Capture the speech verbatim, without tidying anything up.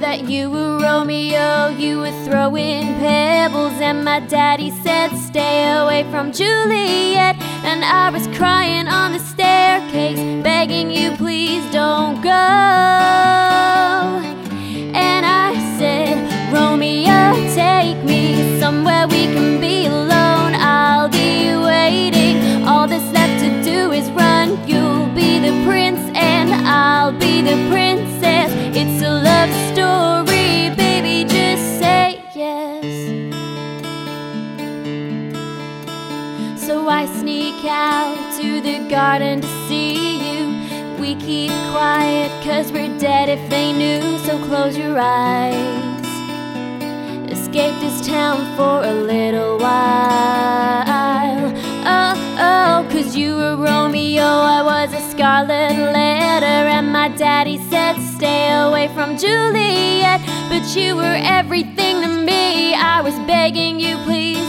that you were Romeo. You were throwing pebbles and my daddy said stay away from Juliet. And I was crying on the staircase, begging you please don't go. And I said, Romeo, take me somewhere we can be alone. I'll be waiting, all that's left to do is run. You'll be the prince and I'll be the princess. It's a love story, baby, just say yes. So I sneak out to the garden to see you. We keep quiet cause we're dead if they knew. So close your eyes, escape this town for a little while. Oh, oh, cause you were Romeo, I was a scarlet letter. And my daddy said stay away from Juliet. But you were everything to me, I was begging you please